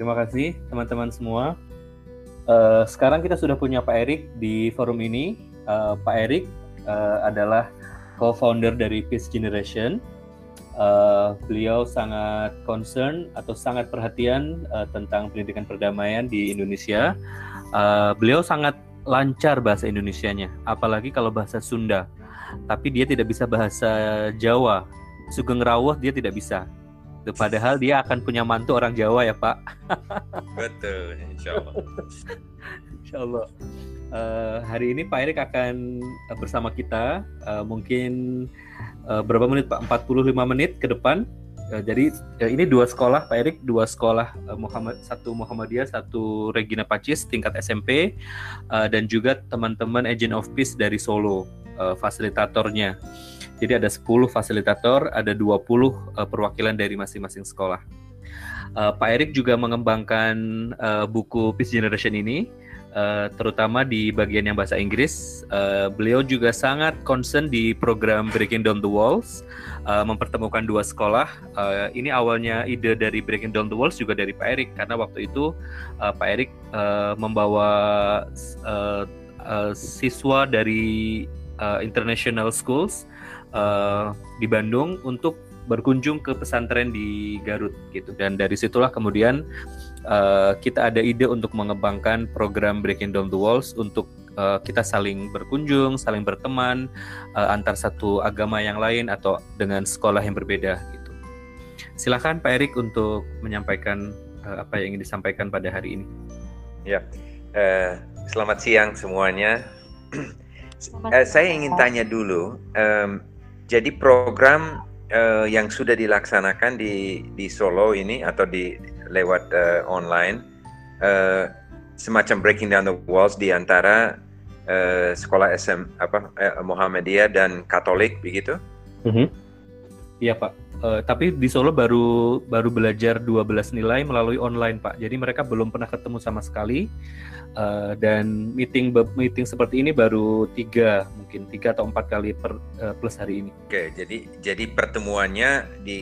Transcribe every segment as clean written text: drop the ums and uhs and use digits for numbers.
terima kasih teman-teman semua. Sekarang kita sudah punya Pak Erik di forum ini. Pak Erik adalah co-founder dari Peace Generation. Beliau sangat concern atau sangat perhatian tentang pendidikan perdamaian di Indonesia. Beliau sangat lancar bahasa Indonesianya, apalagi kalau bahasa Sunda. Tapi dia tidak bisa bahasa Jawa. Sugeng Rawuh dia tidak bisa. Padahal dia akan punya mantu orang Jawa ya Pak. Betul, insya Allah. Insya Allah. Hari ini Pak Erik akan bersama kita mungkin berapa menit Pak? 45 menit ke depan. Jadi ini dua sekolah Pak Erik, dua sekolah satu Muhammadiyah, satu Regina Pacis tingkat SMP, dan juga teman-teman Agent of Peace dari Solo, fasilitatornya. Jadi ada 10 fasilitator, ada 20 perwakilan dari masing-masing sekolah. Pak Erik juga mengembangkan buku Peace Generation ini, terutama di bagian yang bahasa Inggris. Beliau juga sangat concern di program Breaking Down the Walls, mempertemukan dua sekolah. Ini awalnya ide dari Breaking Down the Walls juga dari Pak Erik, karena waktu itu Pak Erik membawa siswa dari international schools di Bandung untuk berkunjung ke pesantren di Garut gitu, dan dari situlah kemudian kita ada ide untuk mengembangkan program Breaking Down the Walls untuk kita saling berkunjung, saling berteman antar satu agama yang lain atau dengan sekolah yang berbeda gitu. Silakan Pak Erik untuk menyampaikan apa yang ingin disampaikan pada hari ini. Ya, selamat siang semuanya. Saya ingin tanya dulu. Jadi program yang sudah dilaksanakan di Solo ini atau lewat online, semacam Breaking Down the Walls di antara sekolah Muhammadiyah dan Katolik begitu? Iya Pak. Tapi di Solo baru belajar 12 nilai melalui online Pak. Jadi mereka belum pernah ketemu sama sekali. Dan meeting seperti ini baru 3 atau 4 kali plus hari ini. Oke, jadi pertemuannya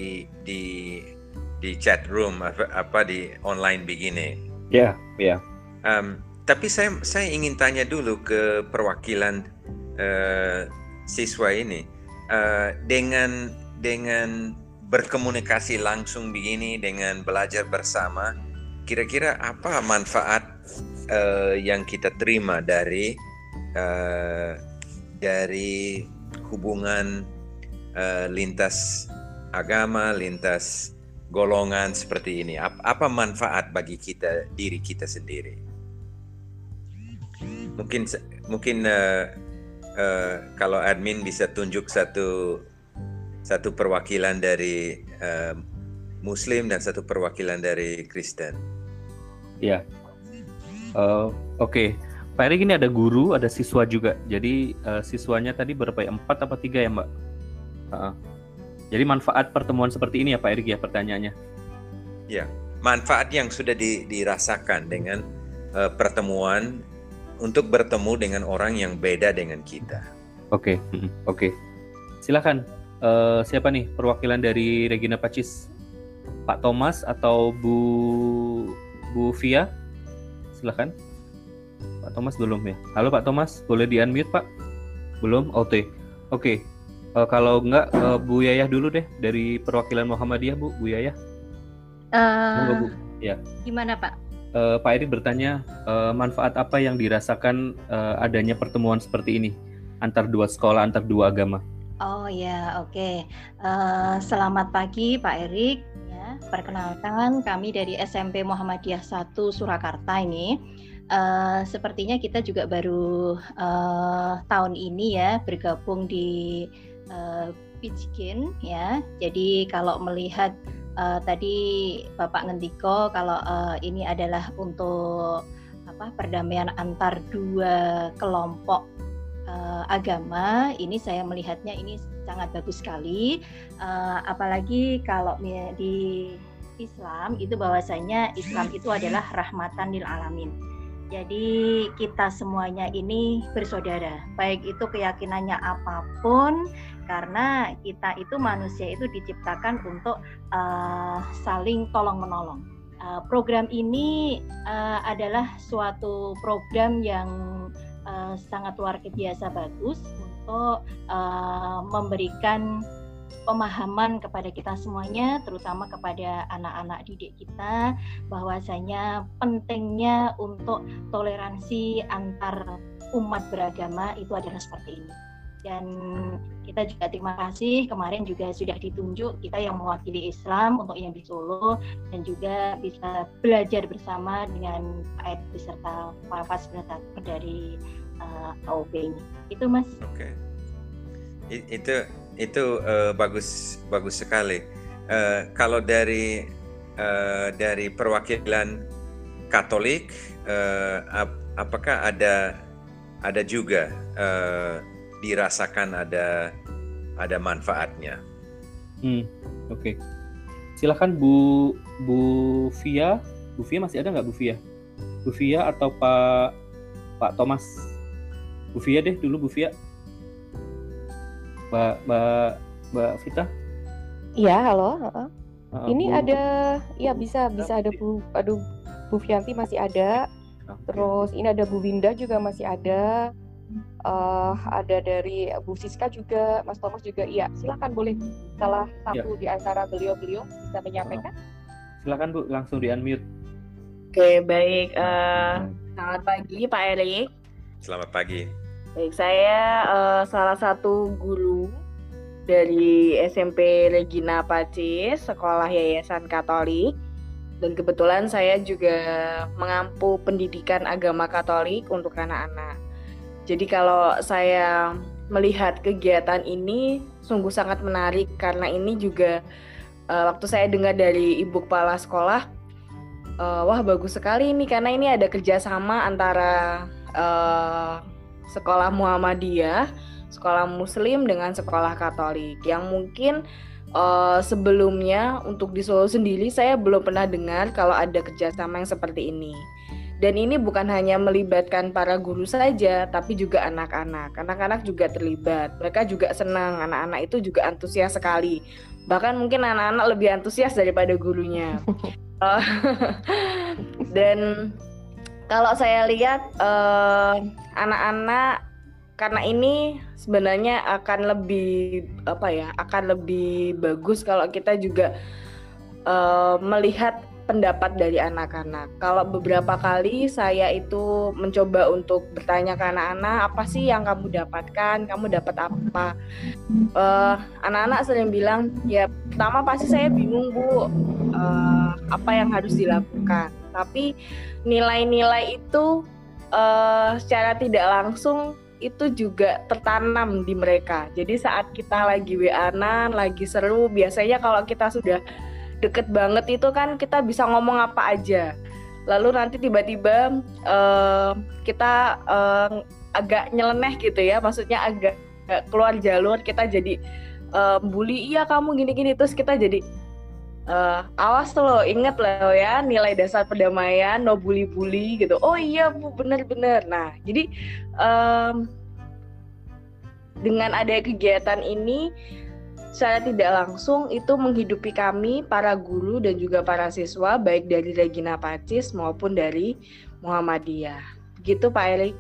di chat room di online begini. Ya. Tapi saya ingin tanya dulu ke perwakilan siswa ini, dengan berkomunikasi langsung begini, dengan belajar bersama, kira-kira apa manfaat yang kita terima dari hubungan lintas agama, lintas golongan seperti ini? Apa manfaat bagi diri kita sendiri? Mungkin kalau admin bisa tunjuk satu perwakilan dari Muslim dan satu perwakilan dari Kristen. Ya. Oke. Pak Erik ini ada guru, ada siswa juga. Jadi siswanya tadi berapa ya? 4 apa 3 ya Mbak? Jadi manfaat pertemuan seperti ini ya Pak Erik ya pertanyaannya? Ya, manfaat yang sudah dirasakan dengan pertemuan untuk bertemu dengan orang yang beda dengan kita. Oke. Silakan. Siapa nih perwakilan dari Regina Pacis? Pak Thomas atau Bu Via? Silakan. Pak Thomas belum ya? Halo Pak Thomas, boleh di-unmute Pak? Belum? Oke. Kalau enggak Bu Yayah dulu deh dari perwakilan Muhammadiyah Bu Yayah. Bu. Ya. Gimana Pak? Pak Erik bertanya manfaat apa yang dirasakan adanya pertemuan seperti ini antar dua sekolah, antar dua agama. Oh ya, oke. Selamat pagi Pak Erik. Ya, perkenalkan kami dari SMP Muhammadiyah 1 Surakarta ini. Sepertinya kita juga baru tahun ini ya bergabung di Pitchkin ya. Jadi kalau melihat tadi Bapak Ngendiko kalau ini adalah untuk perdamaian antar dua kelompok agama, ini saya melihatnya ini sangat bagus sekali. Apalagi kalau di Islam itu bahwasanya Islam itu adalah rahmatan lil alamin. Jadi kita semuanya ini bersaudara, baik itu keyakinannya apapun, karena kita itu manusia itu diciptakan untuk saling tolong menolong. Program ini adalah suatu program yang sangat luar biasa bagus untuk memberikan pemahaman kepada kita semuanya, terutama kepada anak-anak didik kita, bahwasanya pentingnya untuk toleransi antar umat beragama itu adalah seperti ini. Dan kita juga terima kasih, kemarin juga sudah ditunjuk kita yang mewakili Islam untuk yang di Solo, dan juga bisa belajar bersama dengan Pak Ed beserta para fasilitator dari AOB ini. Itu Mas. Oke. Itu bagus sekali. Kalau dari perwakilan Katolik, apakah ada juga dirasakan ada manfaatnya? Oke. Silakan Bu Fia. Bu Fia masih ada nggak, Bu Fia? Bu Fia atau Pak Thomas? Bu Fia deh dulu, Bu Fia. Mbak Vita? Iya, halo. Ini Bu, ada, ya bisa ada Bu Fianti masih ada. Terus ini ada Bu Winda juga masih ada. Ada dari Bu Siska juga, Mas Thomas juga. Iya, silakan, boleh salah satu di antara beliau bisa menyampaikan. Silakan Bu, langsung di-unmute. Oke, baik. Selamat pagi Pak Erik. Selamat pagi. Baik, saya salah satu guru dari SMP Regina Pacis, Sekolah Yayasan Katolik. Dan kebetulan saya juga mengampu pendidikan agama Katolik untuk anak-anak. Jadi kalau saya melihat kegiatan ini sungguh sangat menarik, karena ini juga waktu saya dengar dari Ibu Kepala Sekolah, wah bagus sekali ini, karena ini ada kerjasama antara sekolah Muhammadiyah, sekolah Muslim dengan sekolah Katolik, yang mungkin sebelumnya untuk di Solo sendiri saya belum pernah dengar kalau ada kerjasama yang seperti ini. Dan ini bukan hanya melibatkan para guru saja, tapi juga anak-anak. Anak-anak juga terlibat. Mereka juga senang, anak-anak itu juga antusias sekali. Bahkan mungkin anak-anak lebih antusias daripada gurunya. Dan kalau saya lihat anak-anak, karena ini sebenarnya akan lebih bagus kalau kita juga melihat pendapat dari anak-anak. Kalau beberapa kali saya itu mencoba untuk bertanya ke anak-anak, apa sih yang kamu dapatkan? Kamu dapat apa? Anak-anak sering bilang, ya pertama pasti saya bingung Bu, apa yang harus dilakukan. Tapi nilai-nilai itu secara tidak langsung itu juga tertanam di mereka. Jadi saat kita lagi WA-an, lagi seru, biasanya kalau kita sudah deket banget itu kan kita bisa ngomong apa aja. Lalu nanti tiba-tiba kita agak nyeleneh gitu ya, maksudnya agak keluar jalur, kita jadi bully, iya kamu gini-gini, terus kita jadi awas lo, inget lo ya nilai dasar perdamaian, no bully-bully gitu. Oh iya Bu, bener-bener. Nah jadi dengan ada kegiatan ini secara tidak langsung itu menghidupi kami, para guru dan juga para siswa, baik dari Regina Pacis maupun dari Muhammadiyah. Begitu Pak Erik.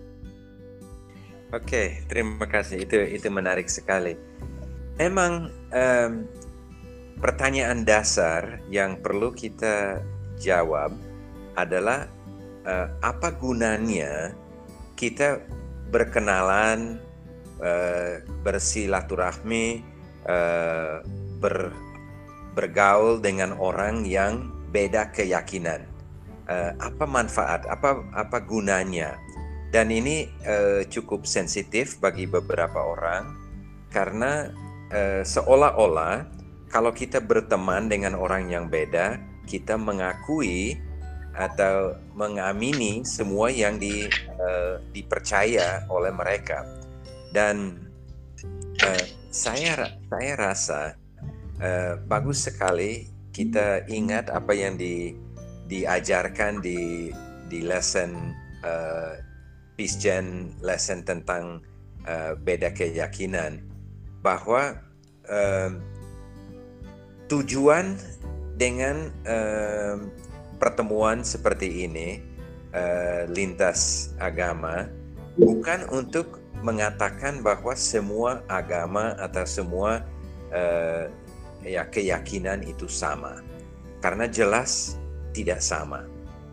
Oke, terima kasih. Itu menarik sekali. Emang pertanyaan dasar yang perlu kita jawab adalah apa gunanya kita berkenalan, bersilaturahmi, bergaul dengan orang yang beda keyakinan. Apa manfaat, apa gunanya? Dan ini cukup sensitif bagi beberapa orang, karena seolah-olah kalau kita berteman dengan orang yang beda, kita mengakui atau mengamini semua yang dipercaya oleh mereka. Dan saya rasa bagus sekali kita ingat apa yang diajarkan di lesson Peace Gen, lesson tentang beda keyakinan, bahwa tujuan dengan pertemuan seperti ini lintas agama bukan untuk mengatakan bahwa semua agama atau semua keyakinan itu sama, karena jelas tidak sama.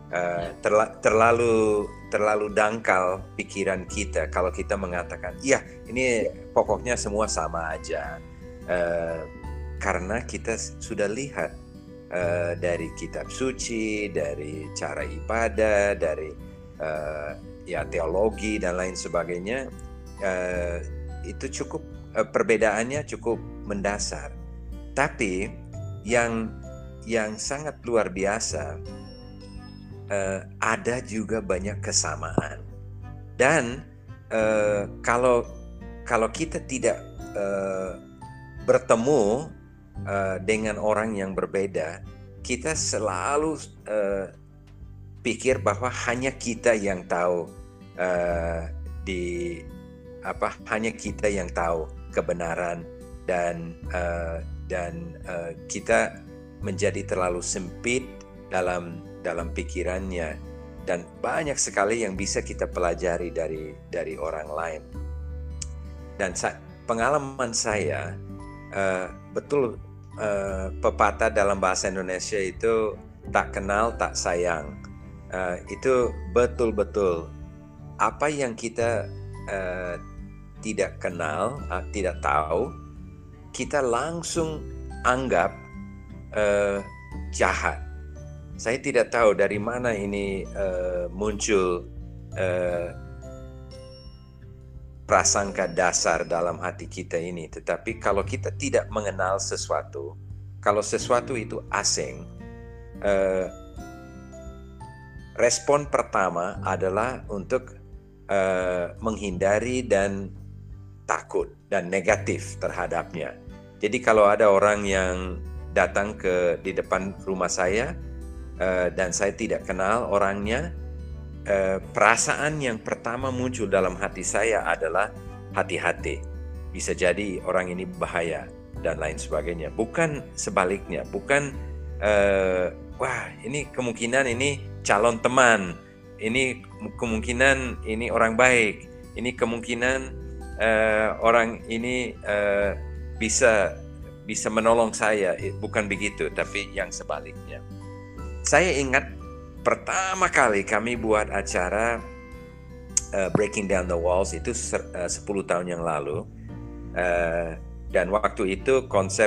Terlalu dangkal pikiran kita kalau kita mengatakan iya ini pokoknya semua sama aja, karena kita sudah lihat dari kitab suci, dari cara ibadah, dari teologi dan lain sebagainya, itu cukup perbedaannya cukup mendasar. Tapi yang sangat luar biasa, ada juga banyak kesamaan. Dan kalau kita tidak bertemu dengan orang yang berbeda, kita selalu pikir bahwa hanya kita yang tahu hanya kita yang tahu kebenaran, dan kita menjadi terlalu sempit dalam pikirannya, dan banyak sekali yang bisa kita pelajari dari orang lain. Dan pengalaman saya, betul pepatah dalam bahasa Indonesia itu tak kenal tak sayang, itu betul-betul apa yang kita tidak kenal, tidak tahu, kita langsung anggap jahat. Saya tidak tahu dari mana ini muncul prasangka dasar dalam hati kita ini. Tetapi kalau kita tidak mengenal sesuatu, kalau sesuatu itu asing, respon pertama adalah untuk menghindari dan takut dan negatif terhadapnya. Jadi kalau ada orang yang datang di depan rumah saya, dan saya tidak kenal orangnya, perasaan yang pertama muncul dalam hati saya adalah hati-hati, bisa jadi orang ini bahaya dan lain sebagainya. Bukan sebaliknya, bukan wah ini kemungkinan ini calon teman, ini kemungkinan ini orang baik, ini kemungkinan orang ini bisa menolong saya. Bukan begitu, tapi yang sebaliknya. Saya ingat pertama kali kami buat acara Breaking Down the Walls itu 10 tahun yang lalu, dan waktu itu konsep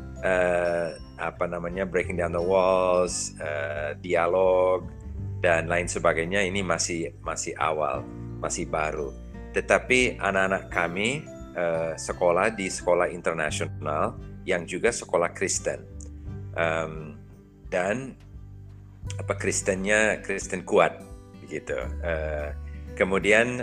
Breaking Down the Walls, dialog dan lain sebagainya ini masih awal, masih baru. Tetapi anak-anak kami sekolah di sekolah internasional yang juga sekolah Kristen, dan Kristen kuat begitu. Kemudian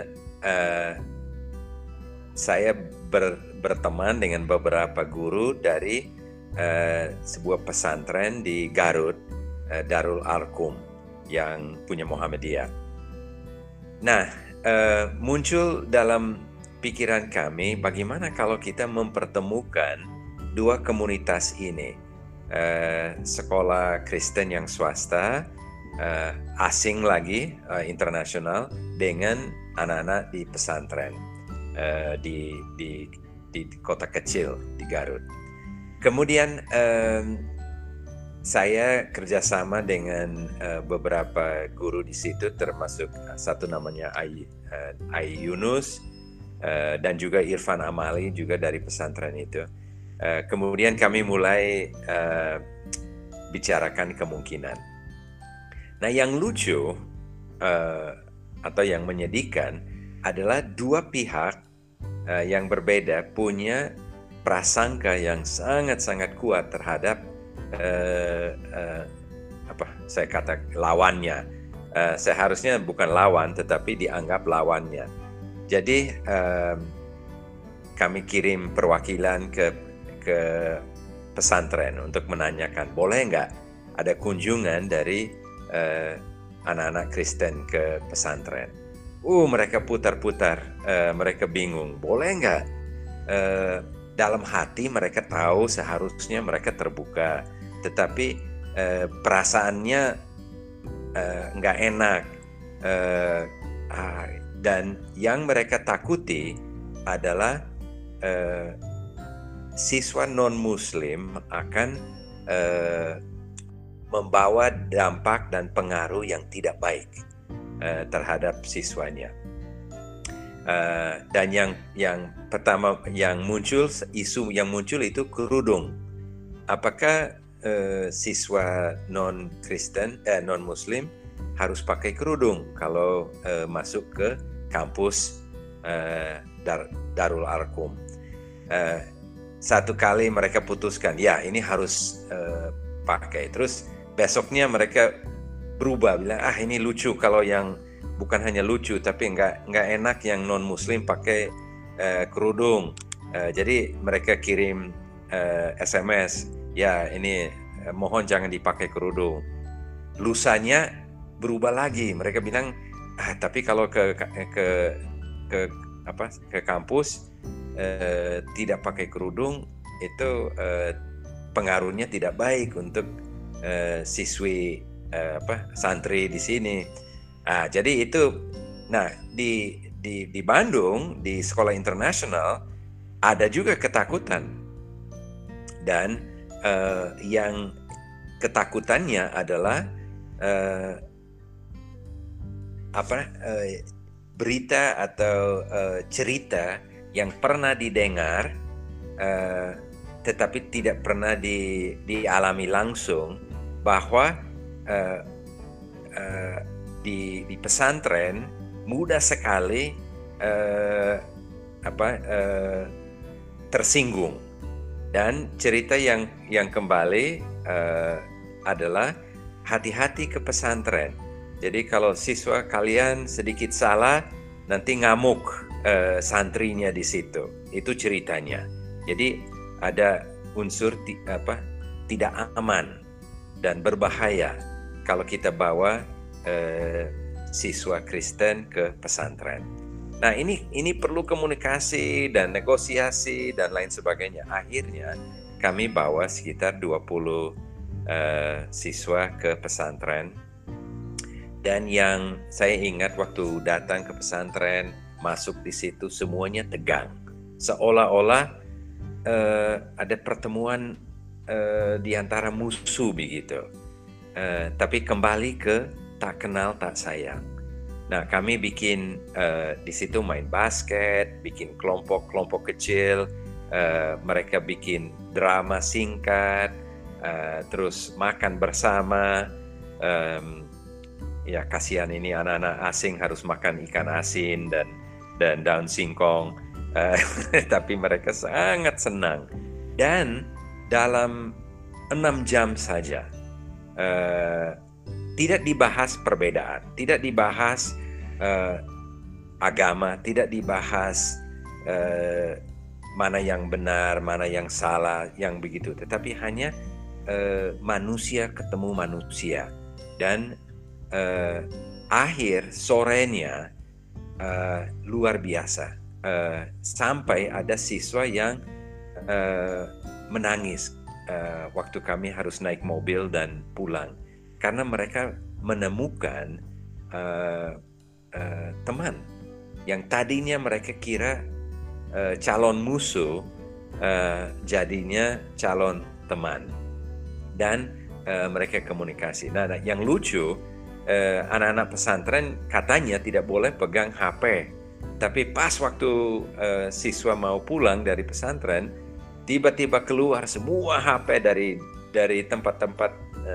saya berteman dengan beberapa guru dari sebuah pesantren di Garut, Darul Arqum, yang punya Muhammadiyah. Nah, muncul dalam pikiran kami bagaimana kalau kita mempertemukan dua komunitas ini, sekolah Kristen yang swasta, asing lagi, internasional, dengan anak-anak di pesantren di kota kecil di Garut. Kemudian saya kerjasama dengan beberapa guru di situ, termasuk satu namanya Ai Yunus, dan juga Irfan Amali juga dari pesantren itu. Kemudian kami mulai bicarakan kemungkinan. Nah, yang lucu atau yang menyedihkan adalah dua pihak yang berbeda punya prasangka yang sangat-sangat kuat terhadap saya kata lawannya. Seharusnya bukan lawan, tetapi dianggap lawannya. Jadi kami kirim perwakilan ke pesantren untuk menanyakan, boleh nggak ada kunjungan dari anak-anak Kristen ke pesantren. Mereka putar-putar, mereka bingung, boleh nggak? Dalam hati mereka tahu seharusnya mereka terbuka, tetapi perasaannya nggak enak, dan yang mereka takuti adalah siswa non-Muslim akan membawa dampak dan pengaruh yang tidak baik terhadap siswanya. Dan yang pertama isu yang muncul itu kerudung. Apakah siswa non-Kristen, non-Muslim harus pakai kerudung kalau masuk ke kampus Darul Arqam? Satu kali mereka putuskan, ya ini harus pakai. Terus besoknya mereka berubah, bilang ini lucu kalau yang bukan hanya lucu tapi nggak enak yang non Muslim pakai kerudung. Jadi mereka kirim SMS, ya ini mohon jangan dipakai kerudung. Lusanya berubah lagi, mereka bilang tapi kalau ke kampus tidak pakai kerudung itu pengaruhnya tidak baik untuk siswi santri di sini. Jadi itu, di Bandung di sekolah internasional ada juga ketakutan, dan yang ketakutannya adalah berita atau cerita yang pernah didengar tetapi tidak pernah dialami langsung, bahwa di pesantren mudah sekali tersinggung. Dan cerita yang kembali adalah hati-hati ke pesantren. Jadi kalau siswa kalian sedikit salah, nanti ngamuk santrinya di situ. Itu ceritanya. Jadi ada unsur tidak aman dan berbahaya kalau kita bawa siswa Kristen ke pesantren. Nah, ini perlu komunikasi dan negosiasi dan lain sebagainya. Akhirnya kami bawa sekitar 20 siswa ke pesantren. Dan yang saya ingat waktu datang ke pesantren, masuk di situ semuanya tegang. Seolah-olah ada pertemuan di antara musuh begitu. Tapi kembali ke tak kenal tak sayang. Nah, kami bikin di situ main basket, bikin kelompok kecil, mereka bikin drama singkat, terus makan bersama. Ya kasihan ini anak-anak asing harus makan ikan asin dan daun singkong, tapi mereka sangat senang. Dan dalam 6 jam saja, tidak dibahas perbedaan, tidak dibahas agama, tidak dibahas mana yang benar, mana yang salah, yang begitu. Tetapi hanya manusia ketemu manusia. Dan akhir sorenya luar biasa. Sampai ada siswa yang menangis waktu kami harus naik mobil dan pulang. Karena mereka menemukan teman yang tadinya mereka kira calon musuh, jadinya calon teman. Dan mereka komunikasi. Nah, yang lucu, anak-anak pesantren katanya tidak boleh pegang HP. Tapi pas waktu siswa mau pulang dari pesantren, tiba-tiba keluar semua HP dari tempat-tempat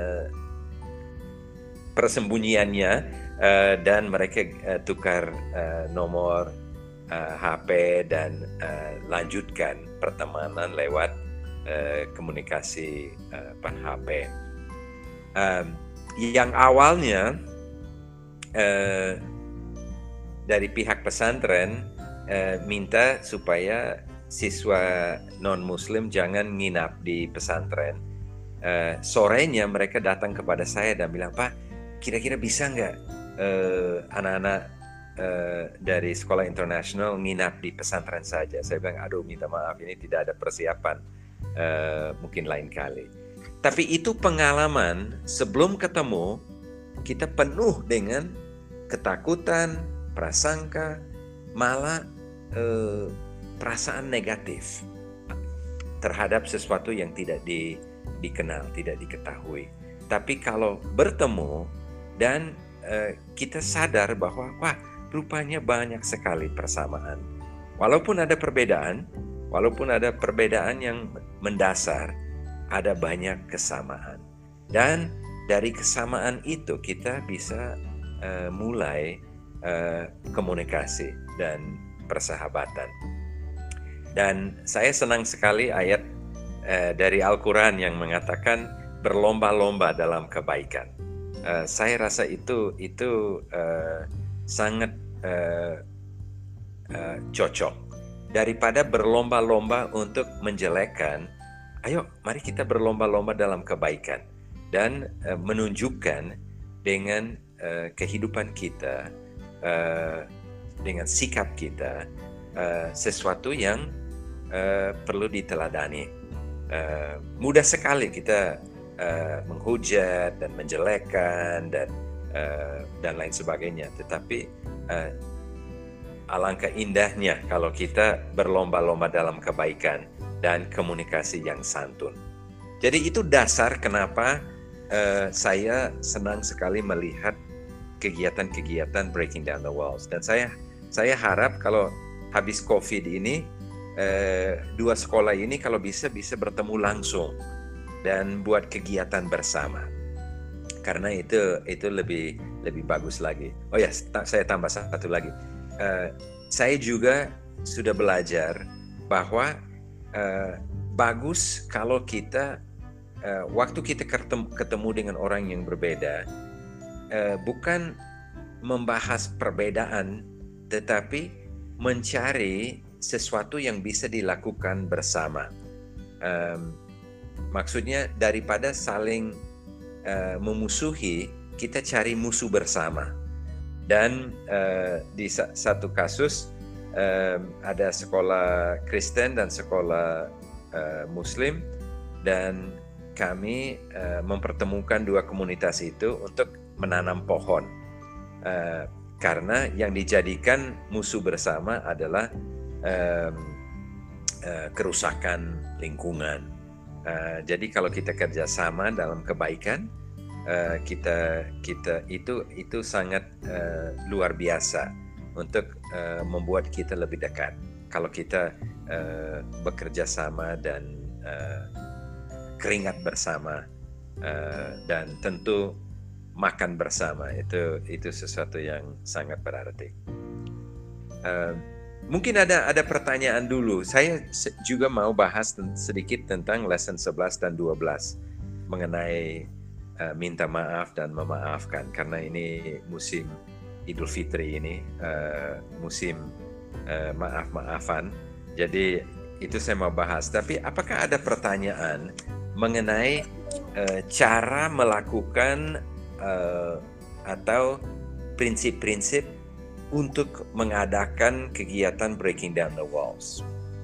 persembunyiannya, dan mereka tukar nomor HP dan lanjutkan pertemanan lewat komunikasi HP. Yang awalnya dari pihak pesantren minta supaya siswa non-Muslim jangan nginap di pesantren. Sorenya mereka datang kepada saya dan bilang, Pak, kira-kira bisa nggak anak-anak dari sekolah internasional nginap di pesantren saja? Saya bilang, aduh minta maaf, ini tidak ada persiapan, mungkin lain kali. Tapi itu pengalaman sebelum ketemu kita penuh dengan ketakutan, prasangka, malah perasaan negatif terhadap sesuatu yang tidak dikenal, tidak diketahui. Tapi kalau bertemu dan kita sadar bahwa wah, rupanya banyak sekali persamaan. Walaupun ada perbedaan yang mendasar, ada banyak kesamaan. Dan dari kesamaan itu kita bisa mulai komunikasi dan persahabatan. Dan saya senang sekali ayat dari Al-Quran yang mengatakan berlomba-lomba dalam kebaikan. Saya rasa itu sangat cocok. Daripada berlomba-lomba untuk menjelekkan, ayo mari kita berlomba-lomba dalam kebaikan dan menunjukkan dengan kehidupan kita, dengan sikap kita, sesuatu yang perlu diteladani. Mudah sekali kita menghujat dan menjelekkan dan lain sebagainya, tetapi alangkah indahnya kalau kita berlomba-lomba dalam kebaikan dan komunikasi yang santun. Jadi itu dasar kenapa saya senang sekali melihat kegiatan-kegiatan Breaking Down the Walls. Dan saya harap kalau habis COVID ini, dua sekolah ini kalau bisa bertemu langsung dan buat kegiatan bersama. Karena itu lebih bagus lagi. Oh ya, saya tambah satu lagi. Saya juga sudah belajar bahwa bagus kalau kita waktu kita ketemu dengan orang yang berbeda, bukan membahas perbedaan, tetapi mencari sesuatu yang bisa dilakukan bersama. Maksudnya daripada saling memusuhi, kita cari musuh bersama. Dan di satu kasus ada sekolah Kristen dan sekolah Muslim, dan kami mempertemukan dua komunitas itu untuk menanam pohon, karena yang dijadikan musuh bersama adalah kerusakan lingkungan. Jadi kalau kita kerjasama dalam kebaikan, kita itu sangat luar biasa untuk membuat kita lebih dekat. Kalau kita bekerja sama dan keringat bersama, dan tentu makan bersama, itu sesuatu yang sangat berarti. Mungkin ada pertanyaan dulu. Saya juga mau bahas sedikit tentang lesson 11 dan 12 mengenai minta maaf dan memaafkan, karena ini musim Idul Fitri ini, musim maaf-maafan. Jadi itu saya mau bahas. Tapi apakah ada pertanyaan mengenai cara melakukan atau prinsip-prinsip untuk mengadakan kegiatan Breaking Down the Walls?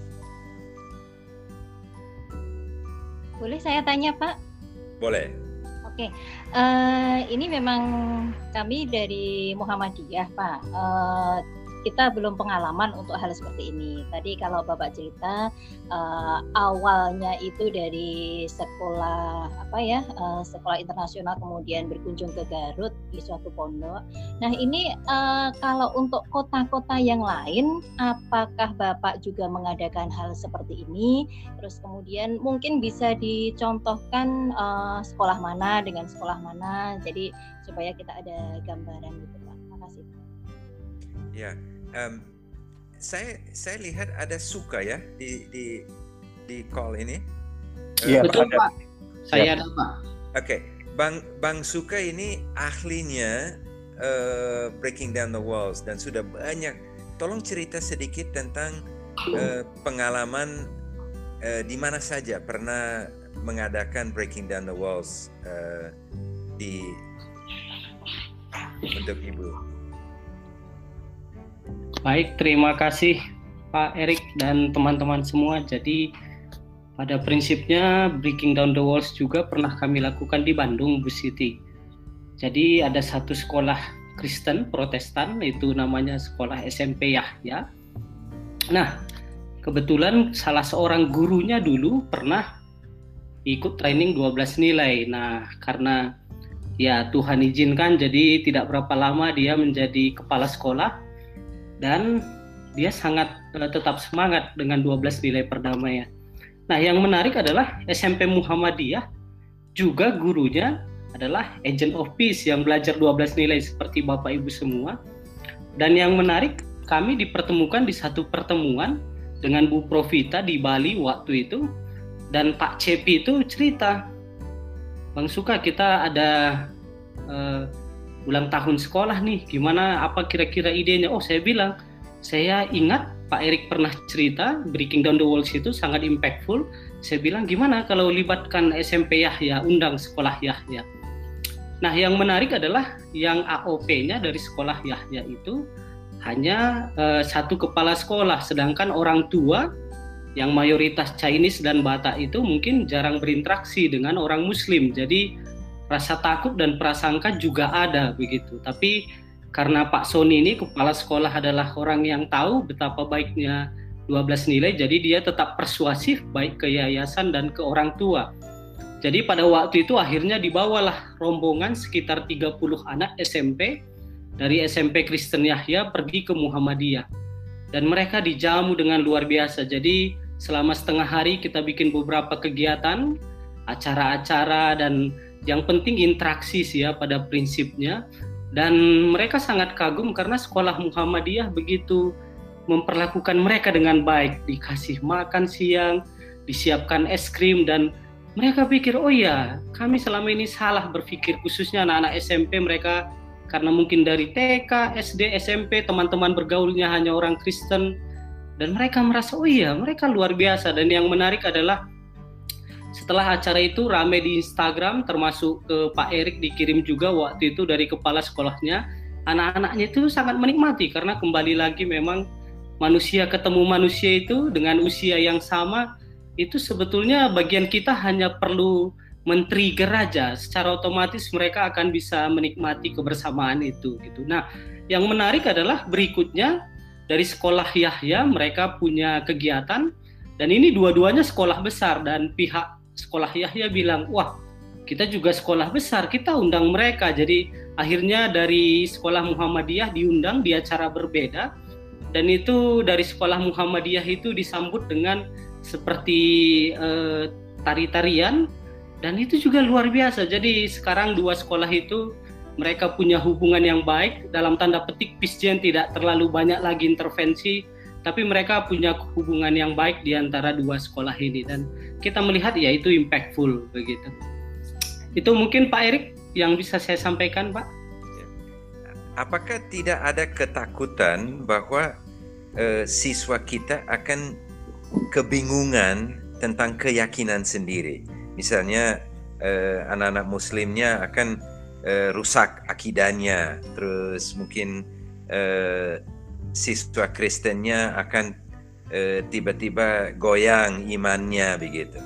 Boleh saya tanya, Pak? Boleh. Oke, ini memang kami dari Muhammadiyah, Pak. Kita belum pengalaman untuk hal seperti ini. Tadi kalau Bapak cerita awalnya itu dari sekolah sekolah internasional, kemudian berkunjung ke Garut di suatu pondok. Nah ini kalau untuk kota-kota yang lain, apakah Bapak juga mengadakan hal seperti ini? Terus kemudian mungkin bisa dicontohkan sekolah mana dengan sekolah mana, jadi supaya kita ada gambaran gitu, Pak. Makasih. Ya. Saya lihat ada Suka ya di call ini. Iya, betul Pak. Saya ada Pak. Oke, Bang Suka ini ahlinya Breaking Down the Walls dan sudah banyak. Tolong cerita sedikit tentang pengalaman di mana saja pernah mengadakan Breaking Down the Walls untuk Ibu. Baik, terima kasih Pak Erik dan teman-teman semua. Jadi pada prinsipnya Breaking Down the Walls juga pernah kami lakukan di Bandung, Bu Siti. Jadi ada satu sekolah Kristen Protestan, itu namanya sekolah SMP Yahya. Nah, kebetulan salah seorang gurunya dulu pernah ikut training 12 nilai. Nah, karena ya Tuhan izinkan, jadi tidak berapa lama dia menjadi kepala sekolah dan dia sangat tetap semangat dengan 12 nilai perdamaian. Nah, yang menarik adalah SMP Muhammadiyah juga gurunya adalah agent of peace yang belajar 12 nilai seperti Bapak Ibu semua. Dan yang menarik, kami dipertemukan di satu pertemuan dengan Bu Profita di Bali waktu itu, dan Pak Cepi itu cerita, Bang Suka, kita ada ulang tahun sekolah nih, gimana, apa kira-kira idenya? Oh, saya bilang, saya ingat Pak Erik pernah cerita Breaking Down the Walls itu sangat impactful. Saya bilang, gimana kalau libatkan SMP Yahya, undang sekolah Yahya. Nah, yang menarik adalah yang AOP-nya dari sekolah Yahya itu hanya satu kepala sekolah, sedangkan orang tua yang mayoritas Chinese dan Batak itu mungkin jarang berinteraksi dengan orang Muslim. Jadi rasa takut dan prasangka juga ada begitu. Tapi karena Pak Sony ini kepala sekolah adalah orang yang tahu betapa baiknya 12 nilai, jadi dia tetap persuasif baik ke yayasan dan ke orang tua. Jadi pada waktu itu akhirnya dibawalah rombongan sekitar 30 anak SMP dari SMP Kristen Yahya pergi ke Muhammadiyah. Dan mereka dijamu dengan luar biasa. Jadi selama setengah hari kita bikin beberapa kegiatan, acara-acara, dan yang penting interaksi sih ya pada prinsipnya. Dan mereka sangat kagum karena sekolah Muhammadiyah begitu memperlakukan mereka dengan baik. Dikasih makan siang, disiapkan es krim, dan mereka pikir, oh iya, kami selama ini salah berpikir, khususnya anak-anak SMP, mereka karena mungkin dari TK, SD, SMP, teman-teman bergaulnya hanya orang Kristen, dan mereka merasa, oh iya, mereka luar biasa. Dan yang menarik adalah setelah acara itu rame di Instagram, termasuk ke Pak Erik dikirim juga waktu itu dari kepala sekolahnya. Anak-anaknya itu sangat menikmati karena kembali lagi memang manusia ketemu manusia itu dengan usia yang sama, itu sebetulnya bagian kita hanya perlu men-trigger aja, secara otomatis mereka akan bisa menikmati kebersamaan itu gitu. Nah, yang menarik adalah berikutnya dari sekolah Yahya mereka punya kegiatan, dan ini dua-duanya sekolah besar, dan pihak sekolah Yahya bilang, wah, kita juga sekolah besar, kita undang mereka. Jadi akhirnya dari sekolah Muhammadiyah diundang di acara berbeda, dan itu dari sekolah Muhammadiyah itu disambut dengan seperti tari-tarian, dan itu juga luar biasa. Jadi sekarang dua sekolah itu mereka punya hubungan yang baik, dalam tanda petik Pisjen tidak terlalu banyak lagi intervensi, tapi mereka punya hubungan yang baik di antara dua sekolah ini, dan kita melihat ya itu impactful begitu. Itu mungkin Pak Erik yang bisa saya sampaikan, Pak. Apakah tidak ada ketakutan bahwa siswa kita akan kebingungan tentang keyakinan sendiri? Misalnya anak-anak Muslimnya akan rusak akidahnya, terus mungkin siswa Kristennya akan tiba-tiba goyang imannya begitu.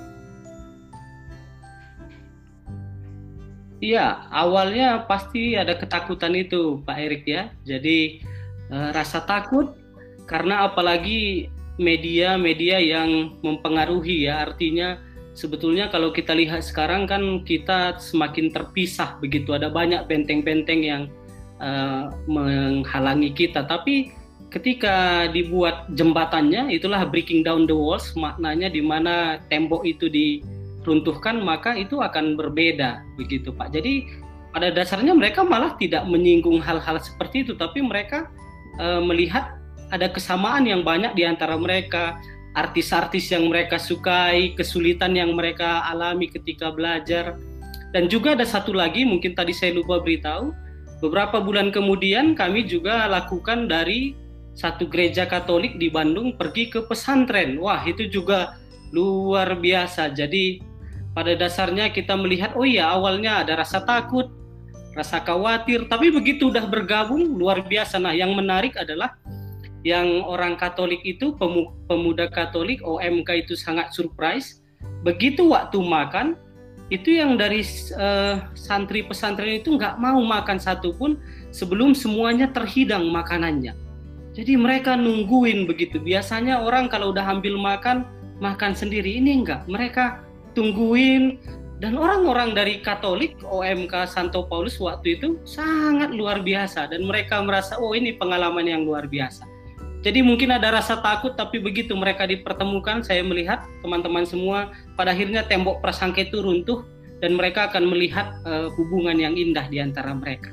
Iya, awalnya pasti ada ketakutan itu, Pak Erik ya. Jadi rasa takut karena apalagi media-media yang mempengaruhi ya. Artinya sebetulnya kalau kita lihat sekarang kan kita semakin terpisah begitu. Ada banyak benteng-benteng yang menghalangi kita. Tapi ketika dibuat jembatannya, itulah breaking down the walls, maknanya di mana tembok itu diruntuhkan, maka itu akan berbeda begitu Pak. Jadi pada dasarnya mereka malah tidak menyinggung hal-hal seperti itu, tapi mereka melihat ada kesamaan yang banyak di antara mereka, artis-artis yang mereka sukai, kesulitan yang mereka alami ketika belajar. Dan juga ada satu lagi, mungkin tadi saya lupa beritahu, beberapa bulan kemudian kami juga lakukan dari satu gereja Katolik di Bandung pergi ke pesantren. Wah, itu juga luar biasa. Jadi pada dasarnya kita melihat, oh iya, awalnya ada rasa takut, rasa khawatir, tapi begitu udah bergabung luar biasa. Nah, yang menarik adalah yang orang Katolik itu, pemuda Katolik OMK itu sangat surprise. Begitu waktu makan, itu yang dari santri pesantren itu nggak mau makan satupun sebelum semuanya terhidang makanannya. Jadi mereka nungguin begitu. Biasanya orang kalau udah ambil makan sendiri, ini enggak. Mereka tungguin. Dan orang-orang dari Katolik, OMK Santo Paulus waktu itu sangat luar biasa. Dan mereka merasa, oh ini pengalaman yang luar biasa. Jadi mungkin ada rasa takut, tapi begitu mereka dipertemukan, saya melihat teman-teman semua, pada akhirnya tembok prasangka itu runtuh, dan mereka akan melihat hubungan yang indah di antara mereka.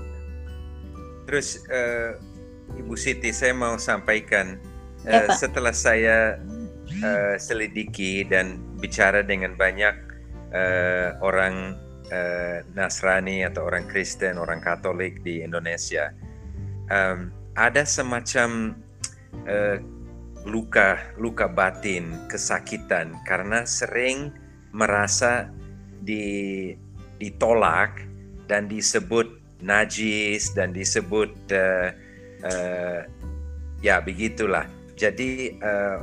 Terus Ibu Siti, saya mau sampaikan, Ya, Pak. setelah saya selidiki dan bicara dengan banyak orang Nasrani atau orang Kristen, orang Katolik di Indonesia, ada semacam luka batin, kesakitan karena sering merasa ditolak dan disebut najis dan disebut ya begitulah. Jadi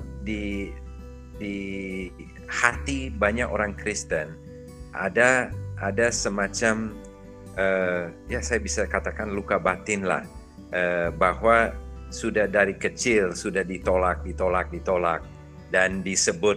di hati banyak orang Kristen ada semacam ya saya bisa katakan luka batin lah, bahwa sudah dari kecil sudah ditolak dan disebut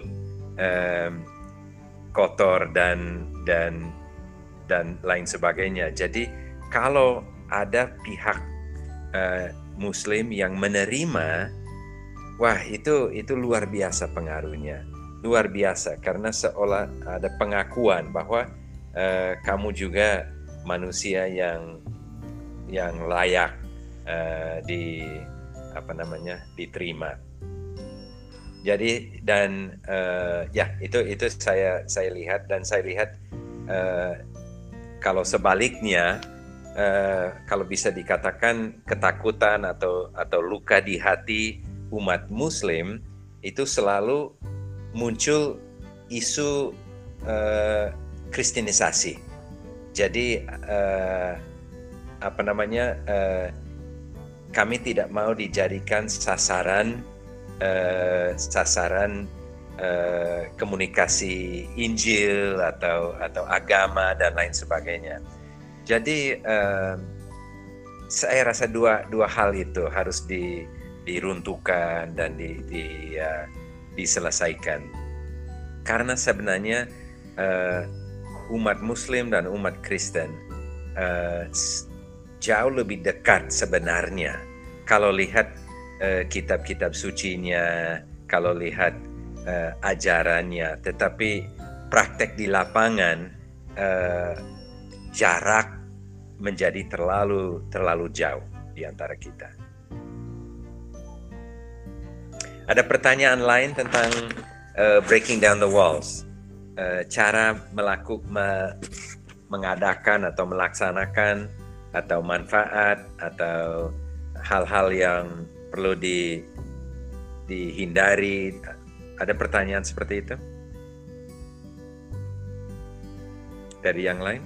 kotor dan lain sebagainya. Jadi kalau ada pihak Muslim yang menerima, wah itu luar biasa pengaruhnya, luar biasa, karena seolah ada pengakuan bahwa kamu juga manusia yang layak diterima. Jadi dan ya itu saya lihat, dan saya lihat kalau sebaliknya, kalau bisa dikatakan ketakutan atau luka di hati umat Muslim itu selalu muncul isu Kristenisasi. Jadi kami tidak mau dijadikan sasaran komunikasi Injil atau agama dan lain sebagainya. Jadi saya rasa dua hal itu harus diruntuhkan dan diselesaikan, karena sebenarnya umat Muslim dan umat Kristen jauh lebih dekat sebenarnya kalau lihat kitab-kitab sucinya, kalau lihat ajarannya, tetapi praktek di lapangan jarak menjadi terlalu jauh di antara kita. Ada pertanyaan lain tentang breaking down the walls, cara mengadakan atau melaksanakan atau manfaat atau hal-hal yang perlu dihindari. Ada pertanyaan seperti itu dari yang lain?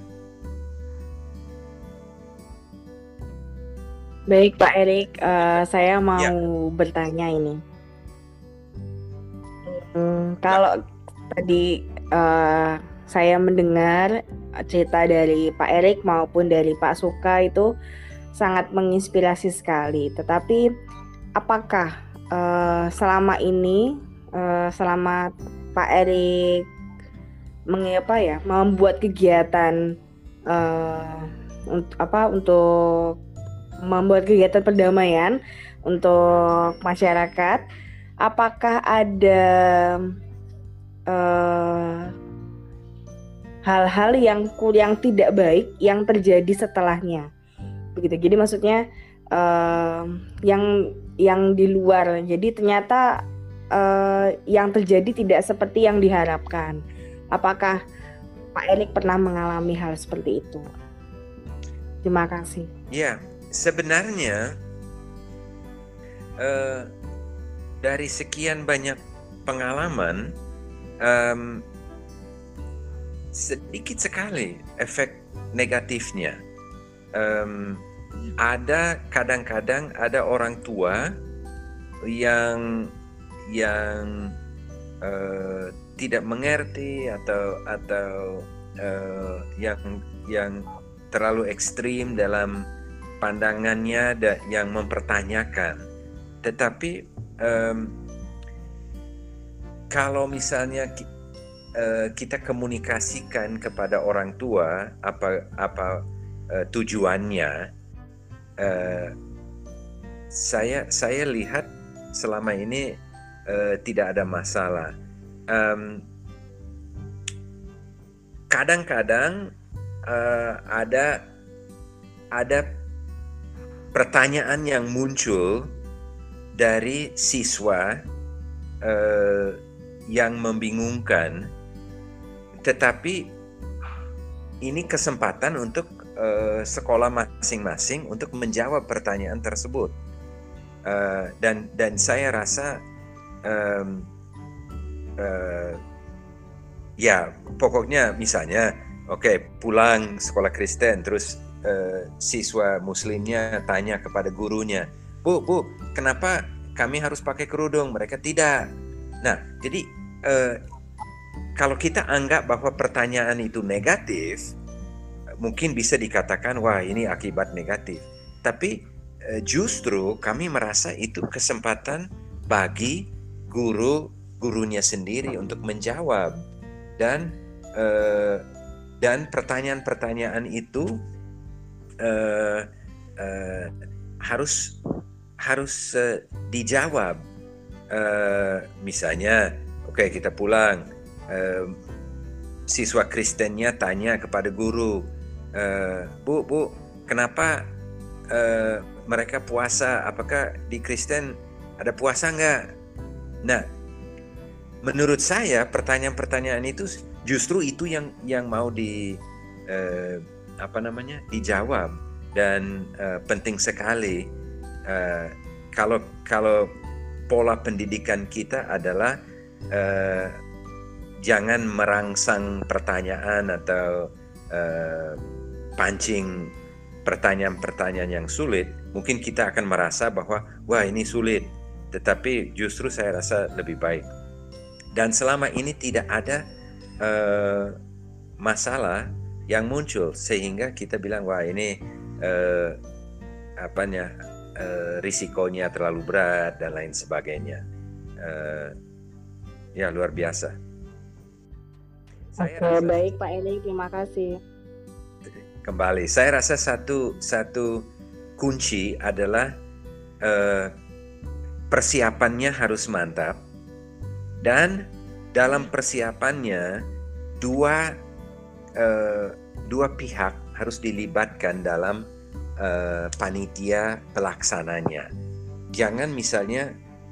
Baik Pak Erik, saya mau bertanya ini. Kalau tadi saya mendengar cerita dari Pak Erik maupun dari Pak Suka itu sangat menginspirasi sekali. Tetapi apakah selama ini, selama Pak Erik membuat kegiatan untuk membuat kegiatan perdamaian untuk masyarakat, apakah ada hal-hal yang tidak baik yang terjadi setelahnya, begitu? Jadi maksudnya yang di luar, jadi ternyata yang terjadi tidak seperti yang diharapkan. Apakah Pak Erik pernah mengalami hal seperti itu? Terima kasih. Ya, sebenarnya dari sekian banyak pengalaman, sedikit sekali efek negatifnya. Ada kadang-kadang ada orang tua yang tidak mengerti atau yang terlalu ekstrim dalam pandangannya yang mempertanyakan. Tetapi kalau misalnya kita komunikasikan kepada orang tua apa tujuannya, saya lihat selama ini tidak ada masalah. Kadang-kadang ada pertanyaan yang muncul dari siswa yang membingungkan, tetapi ini kesempatan untuk sekolah masing-masing untuk menjawab pertanyaan tersebut. Dan saya rasa ya pokoknya misalnya pulang sekolah Kristen, terus siswa muslimnya tanya kepada gurunya, Bu, kenapa kami harus pakai kerudung? Mereka tidak. Nah, jadi kalau kita anggap bahwa pertanyaan itu negatif, mungkin bisa dikatakan, wah ini akibat negatif. Tapi justru kami merasa itu kesempatan bagi gurunya sendiri untuk menjawab. Dan pertanyaan-pertanyaan itu harus dijawab. Misalnya, kita pulang, siswa Kristennya tanya kepada guru, Bu, kenapa mereka puasa? Apakah di Kristen ada puasa nggak? Nah, menurut saya pertanyaan-pertanyaan itu justru itu yang mau dijawab, dan penting sekali. Kalau pola pendidikan kita adalah jangan merangsang pertanyaan atau pancing pertanyaan-pertanyaan yang sulit, mungkin kita akan merasa bahwa wah ini sulit, tetapi justru saya rasa lebih baik. Dan selama ini tidak ada masalah yang muncul sehingga kita bilang wah ini risikonya terlalu berat dan lain sebagainya. Ya luar biasa. Oke, baik Pak Erik, terima kasih. Kembali, saya rasa satu kunci adalah persiapannya harus mantap, dan dalam persiapannya dua pihak harus dilibatkan dalam panitia pelaksananya. Jangan misalnya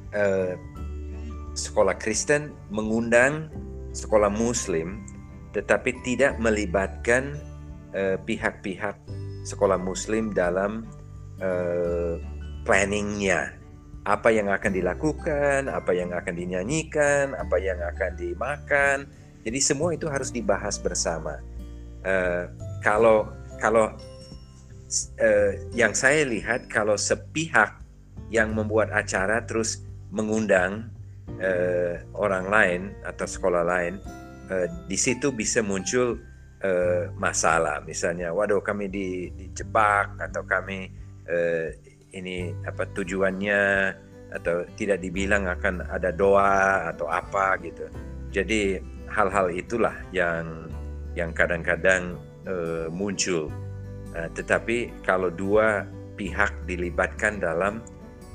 sekolah Kristen mengundang sekolah Muslim, tetapi tidak melibatkan pihak-pihak sekolah Muslim dalam planningnya. Apa yang akan dilakukan, apa yang akan dinyanyikan, apa yang akan dimakan. Jadi semua itu harus dibahas bersama. Kalau yang saya lihat, kalau sepihak yang membuat acara terus mengundang orang lain atau sekolah lain, di situ bisa muncul masalah. Misalnya, waduh kami dijebak, atau kami ini apa tujuannya, atau tidak dibilang akan ada doa atau apa gitu. Jadi hal-hal itulah yang kadang-kadang muncul. Tetapi kalau dua pihak dilibatkan dalam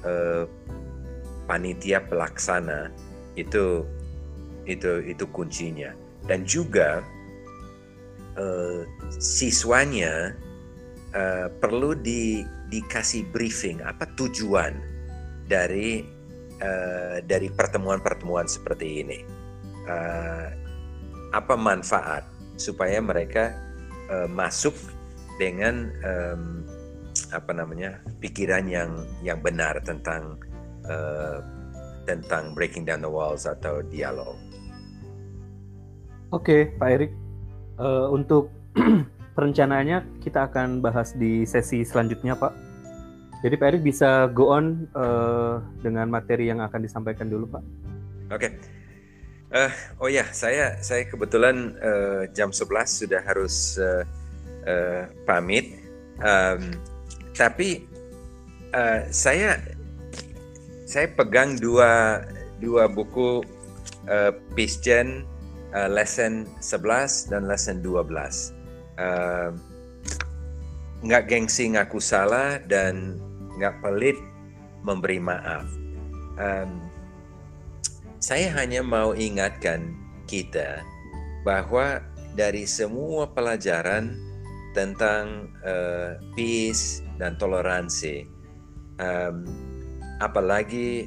panitia pelaksana, itu kuncinya. Dan juga siswanya perlu dikasih briefing apa tujuan dari pertemuan-pertemuan seperti ini, apa manfaat, supaya mereka masuk dengan pikiran yang benar tentang breaking down the walls atau dialog. Oke, Pak Erik. Untuk perencanaannya kita akan bahas di sesi selanjutnya, Pak. Jadi Pak Erik bisa go on dengan materi yang akan disampaikan dulu, Pak. Oke. Oh ya, saya kebetulan jam 11 sudah harus pamit. Tapi saya pegang dua buku Peace Gen, lesson 11 dan lesson 12. Nggak gengsi ngaku salah dan nggak pelit memberi maaf. Saya hanya mau ingatkan kita bahwa dari semua pelajaran tentang peace dan toleransi, apalagi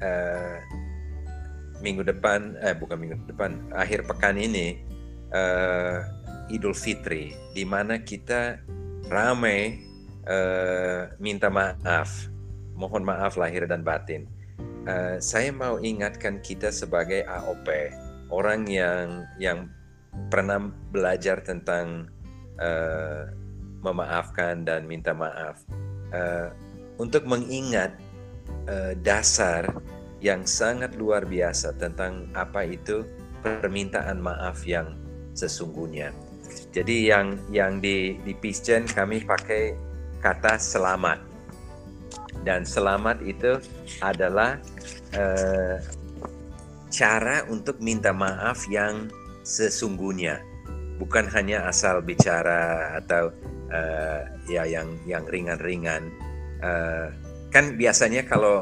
akhir pekan ini Idul Fitri, di mana kita ramai minta maaf, mohon maaf lahir dan batin. Saya mau ingatkan kita sebagai AOP, orang yang pernah belajar tentang memaafkan dan minta maaf, untuk mengingat dasar yang sangat luar biasa tentang apa itu permintaan maaf yang sesungguhnya. Jadi yang di Peace Gen kami pakai kata selamat, dan selamat itu adalah cara untuk minta maaf yang sesungguhnya, bukan hanya asal bicara atau yang ringan-ringan. Kan biasanya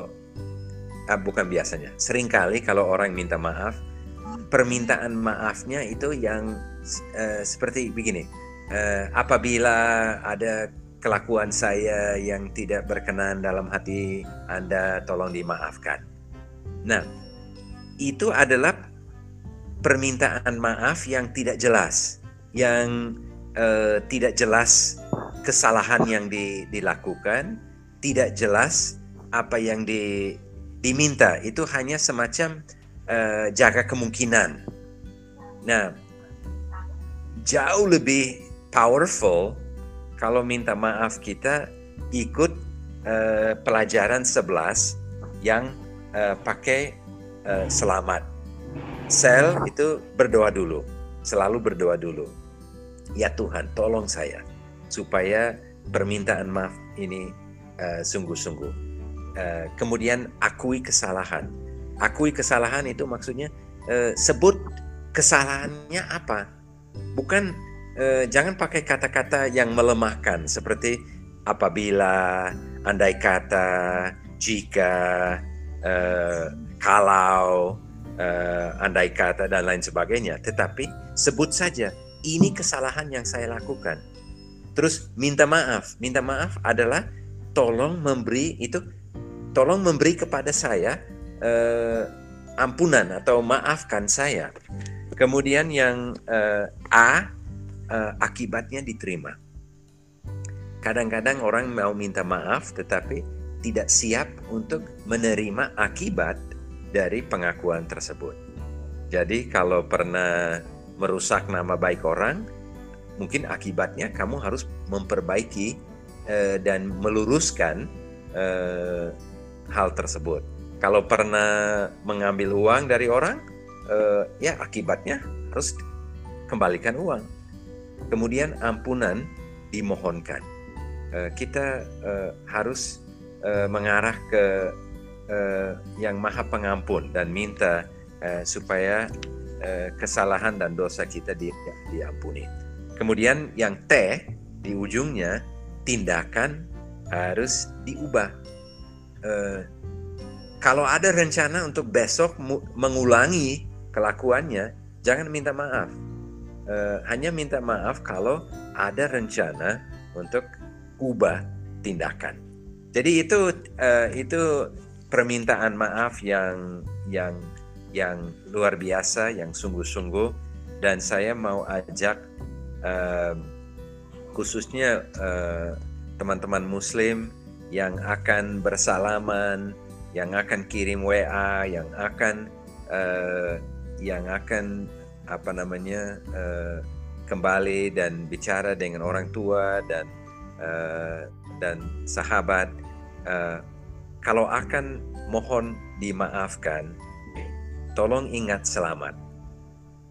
seringkali kalau orang minta maaf, permintaan maafnya itu yang seperti begini, apabila ada kelakuan saya yang tidak berkenan dalam hati Anda, tolong dimaafkan. Nah, itu adalah permintaan maaf yang tidak jelas, yang tidak jelas kesalahan yang dilakukan, tidak jelas apa yang diminta. Itu hanya semacam jaga kemungkinan. Nah, jauh lebih powerful kalau minta maaf kita ikut pelajaran 11 yang pakai selamat. Sel itu berdoa dulu, selalu berdoa dulu. Ya Tuhan, tolong saya supaya permintaan maaf ini sungguh-sungguh. Kemudian akui kesalahan. Akui kesalahan itu maksudnya sebut kesalahannya apa. Bukan jangan pakai kata-kata yang melemahkan seperti apabila, andai kata, jika, kalau, andai kata dan lain sebagainya. Tetapi sebut saja, ini kesalahan yang saya lakukan. Terus minta maaf. Minta maaf adalah tolong memberi kepada saya ampunan atau maafkan saya. Kemudian yang akibatnya diterima. Kadang-kadang orang mau minta maaf tetapi tidak siap untuk menerima akibat dari pengakuan tersebut. Jadi kalau pernah merusak nama baik orang, mungkin akibatnya kamu harus memperbaiki dan meluruskan hal tersebut. Kalau pernah mengambil uang dari orang, ya akibatnya harus kembalikan uang. Kemudian ampunan dimohonkan. Kita harus mengarah ke yang Maha Pengampun dan minta supaya kesalahan dan dosa kita diampuni. Kemudian yang T di ujungnya, tindakan harus diubah. Kalau ada rencana untuk besok mengulangi kelakuannya, jangan minta maaf. Hanya minta maaf kalau ada rencana untuk ubah tindakan. Jadi itu permintaan maaf yang luar biasa, yang sungguh-sungguh, dan saya mau ajak khususnya teman-teman Muslim yang akan bersalaman, yang akan kirim WA, yang akan kembali dan bicara dengan orang tua dan sahabat. Kalau akan mohon dimaafkan, tolong ingat selamat.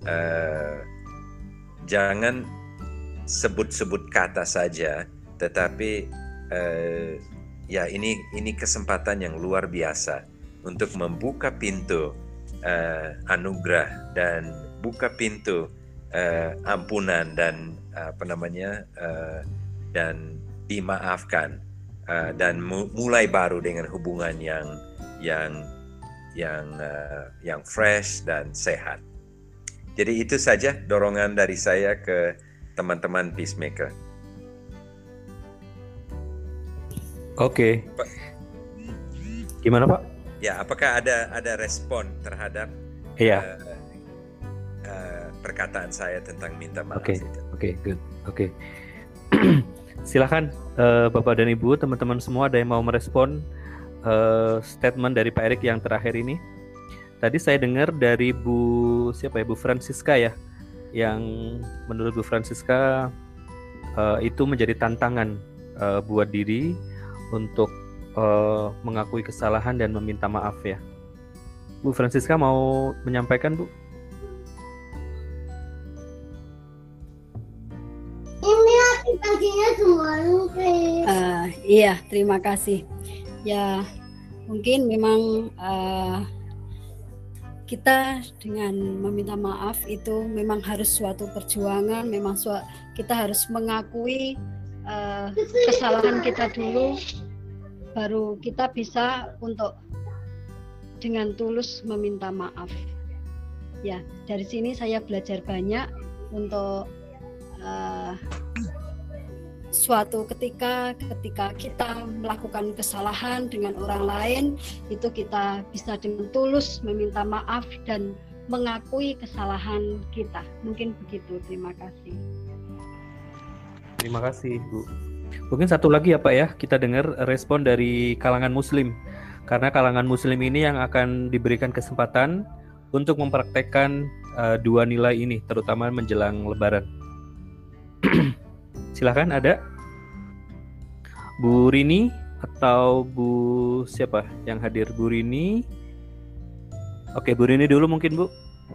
Jangan sebut-sebut kata saja, tetapi ya ini kesempatan yang luar biasa untuk membuka pintu anugerah dan buka pintu ampunan dan dan dimaafkan dan mulai baru dengan hubungan yang fresh dan sehat. Jadi itu saja dorongan dari saya ke teman-teman Peacemaker. Oke. Gimana Pak? Ya, apakah ada respon terhadap perkataan saya tentang minta maaf? Oke, good. Oke. Silakan Bapak dan Ibu, teman-teman semua, ada yang mau merespon statement dari Pak Erik yang terakhir ini. Tadi saya dengar dari Bu Francisca ya, yang menurut Bu Francisca itu menjadi tantangan buat diri untuk mengakui kesalahan dan meminta maaf ya. Bu Francisca mau menyampaikan, Bu? Iya, terima kasih. Ya, mungkin memang kita dengan meminta maaf itu memang harus suatu perjuangan, memang kita harus mengakui kesalahan kita dulu, baru kita bisa untuk dengan tulus meminta maaf. Ya, dari sini saya belajar banyak untuk suatu ketika kita melakukan kesalahan dengan orang lain, itu kita bisa dengan tulus meminta maaf dan mengakui kesalahan kita. Mungkin begitu. Terima kasih. Terima kasih, Bu. Mungkin satu lagi ya Pak ya, kita dengar respon dari kalangan Muslim. Karena kalangan Muslim ini yang akan diberikan kesempatan untuk mempraktekkan dua nilai ini, terutama menjelang Lebaran. Silakan, ada Bu Rini atau Bu siapa yang hadir? Bu Rini. Oke, Bu Rini dulu mungkin, Bu.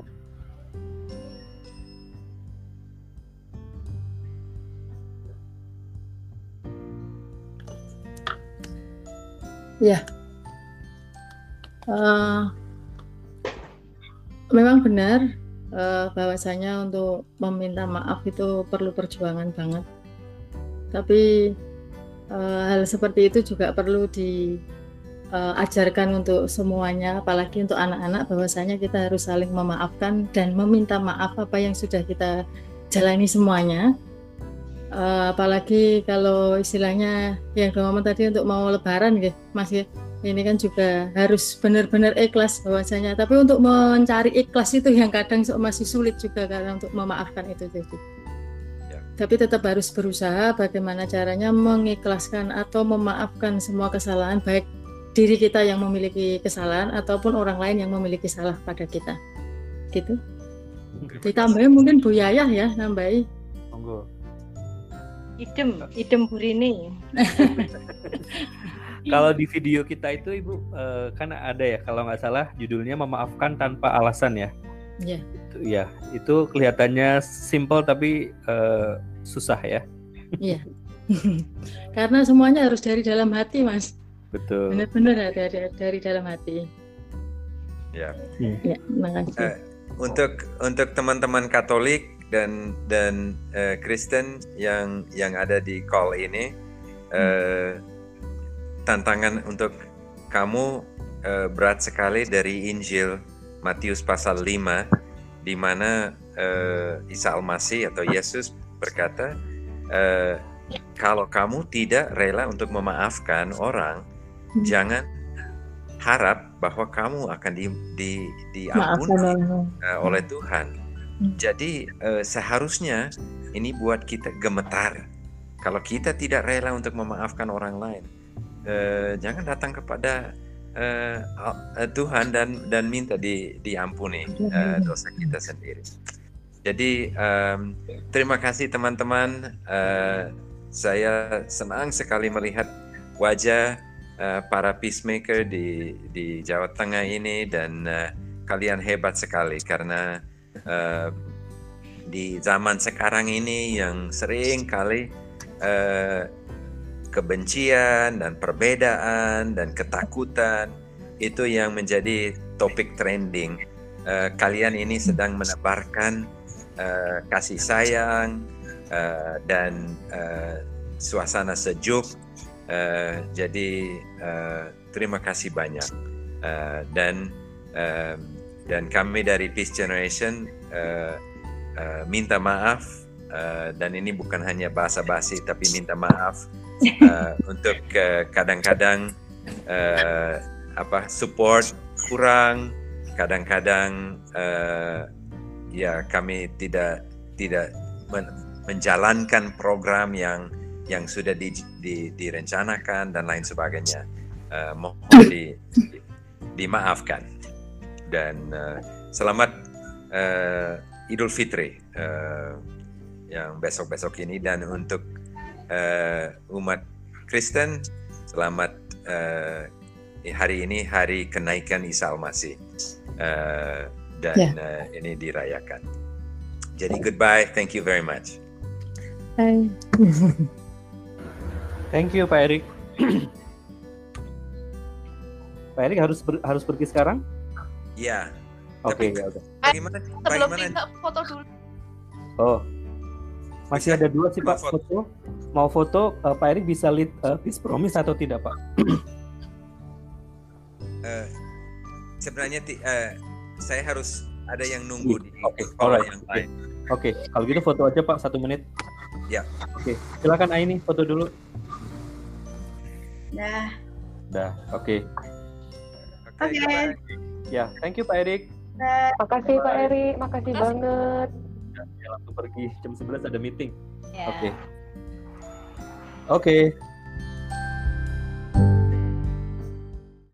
Ya, memang benar bahwasanya untuk meminta maaf itu perlu perjuangan banget. Tapi hal seperti itu juga perlu diajarkan untuk semuanya, apalagi untuk anak-anak, bahwasanya kita harus saling memaafkan dan meminta maaf apa yang sudah kita jalani semuanya. Apalagi kalau istilahnya yang ngomong tadi untuk mau Lebaran gitu, Mas ya. Ini kan juga harus benar-benar ikhlas bahwasanya. Tapi untuk mencari ikhlas itu yang kadang masih sulit juga karena untuk memaafkan itu. Tapi tetap harus berusaha bagaimana caranya mengikhlaskan atau memaafkan semua kesalahan, baik diri kita yang memiliki kesalahan ataupun orang lain yang memiliki salah pada kita. Gitu. Ditambahin mungkin Bu Yayah ya, nambahi. Monggo. Idem Bu Rini. Kalau di video kita itu Ibu kan ada ya, kalau nggak salah judulnya memaafkan tanpa alasan ya. Iya. Ya, itu kelihatannya simple tapi susah ya. Iya. Karena semuanya harus dari dalam hati, Mas. Betul. Benar-benar dari dalam hati. Ya. Ya, terima kasih. Untuk teman-teman Katolik dan Kristen yang ada di call ini, tantangan untuk kamu berat sekali dari Injil Matius pasal 5, di mana Isa Al-Masih atau Yesus berkata, kalau kamu tidak rela untuk memaafkan orang, jangan harap bahwa kamu akan diampuni oleh Tuhan. Jadi seharusnya ini buat kita gemetar. Kalau kita tidak rela untuk memaafkan orang lain, jangan datang kepada Tuhan dan minta diampuni dosa kita sendiri. Jadi terima kasih teman-teman. Saya senang sekali melihat wajah para peacemaker di Jawa Tengah ini, dan kalian hebat sekali karena di zaman sekarang ini yang sering kali kebencian dan perbedaan dan ketakutan itu yang menjadi topik trending. Kalian ini sedang menebarkan kasih sayang dan suasana sejuk. Jadi terima kasih banyak. Dan kami dari Peace Generation minta maaf, dan ini bukan hanya basa-basi tapi minta maaf untuk kadang-kadang support kurang, kadang-kadang ya kami tidak menjalankan program yang sudah direncanakan dan lain sebagainya. Mohon dimaafkan, dan selamat Idul Fitri yang besok-besok ini, dan untuk umat Kristen selamat hari ini hari kenaikan Isa Al-Masih, dan ini dirayakan. Jadi goodbye, thank you very much. Bye. Thank you Pak Erik. Pak Erik harus pergi sekarang? Iya. Oke, ya udah. Sebelum pindah foto dulu. Oh, masih ada 2 sih Pak foto. Mau foto, Pak Erik bisa lead Peace Promise atau tidak Pak? Sebenarnya saya harus ada yang nunggu di alright. yang lain. Oke, kalau gitu foto aja Pak 1 menit. Ya. Oke, silakan Aini foto dulu. Dah, oke. Oke. Ya, thank you Pak Erik. Makasih Pak Erik, makasih banget. Ya, langsung pergi, jam 11 ada meeting. Ya. Oke.